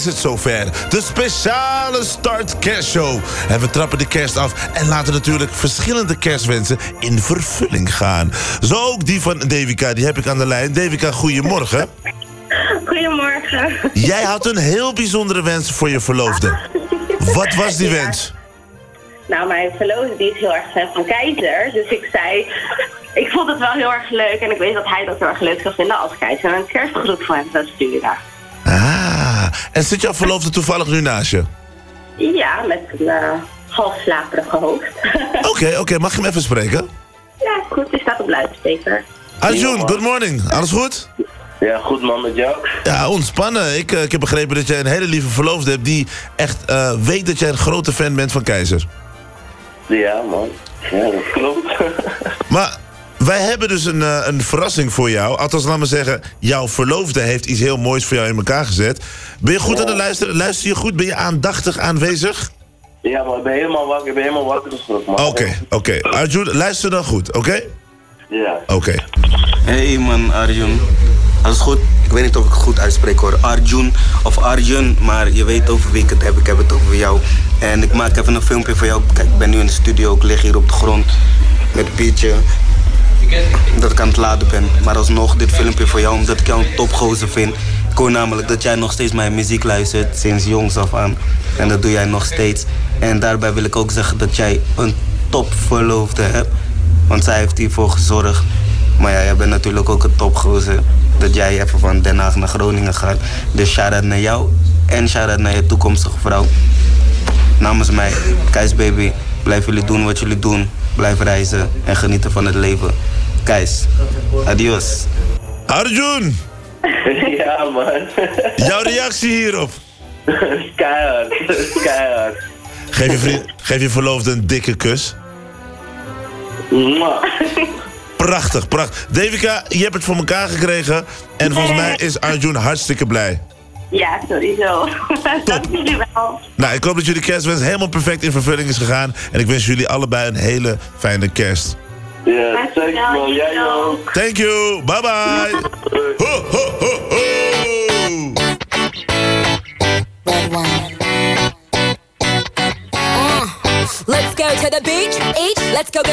is het zover. De speciale Start Kerstshow. En we trappen de kerst af en laten natuurlijk verschillende kerstwensen in vervulling gaan. Zo ook die van Devika, die heb ik aan de lijn. Devika, goedemorgen. Goedemorgen. Jij had een heel bijzondere wens voor je verloofde. Wat was die wens? Nou, mijn verloofde die is heel erg fan van Keizer. Dus ik zei, ik vond het wel heel erg leuk. En ik weet dat hij dat heel erg leuk zou vinden als Keizer een kerstgroet voor hem zou sturen. Ah, en zit jouw verloofde toevallig nu naast je? Ja, met een half slaperige hoofd. Oké, mag je hem even spreken? Ja, goed, die staat op luidspreker. Arjun, good morning. Alles goed? Ja, goed man, met jou? Ja, ontspannen. Ik heb begrepen dat jij een hele lieve verloofde hebt die echt weet dat jij een grote fan bent van Keizer. Ja man, ja dat klopt. Maar wij hebben dus een verrassing voor jou. Althans, laat maar zeggen, jouw verloofde heeft iets heel moois voor jou in elkaar gezet. Ben je goed aan het luisteren? Luister je goed? Ben je aandachtig aanwezig? Ja man, ik ben helemaal wakker geschrokken man. Oké. Arjun, luister dan goed, oké? Ja. Oké. Hey man, Arjun. Alles goed? Ik weet niet of ik het goed uitspreek hoor. Arjun of Arjun, maar je weet over wie ik het heb. Ik heb het over jou. En ik maak even een filmpje voor jou. Kijk, ik ben nu in de studio. Ik lig hier op de grond met een biertje. Dat ik aan het laden ben. Maar alsnog dit filmpje voor jou, omdat ik jou een topgozer vind. Ik hoor namelijk dat jij nog steeds mijn muziek luistert, sinds jongs af aan. En dat doe jij nog steeds. En daarbij wil ik ook zeggen dat jij een topverloofde hebt. Want zij heeft hiervoor gezorgd. Maar ja, jij bent natuurlijk ook een topgozer. Dat jij even van Den Haag naar Groningen gaat. Dus shout-out naar jou en shout-out naar je toekomstige vrouw. Namens mij, Keis baby, blijf jullie doen wat jullie doen. Blijf reizen en genieten van het leven. Keis, adios. Arjun, Ja man. jouw reactie hierop. Keihard. Geef je verloofde een dikke kus. Mwah. Prachtig. Devika, je hebt het voor elkaar gekregen. En volgens mij is Arjun hartstikke blij. Ja, sowieso. Dank jullie wel. Nou, ik hoop dat jullie kerstwens helemaal perfect in vervulling is gegaan. En ik wens jullie allebei een hele fijne kerst. Ja, thanks man, jij ook. Thank you. Bye bye. Ho, ho, ho, ho. Red wine. Let's go to the beach, eat, let's go get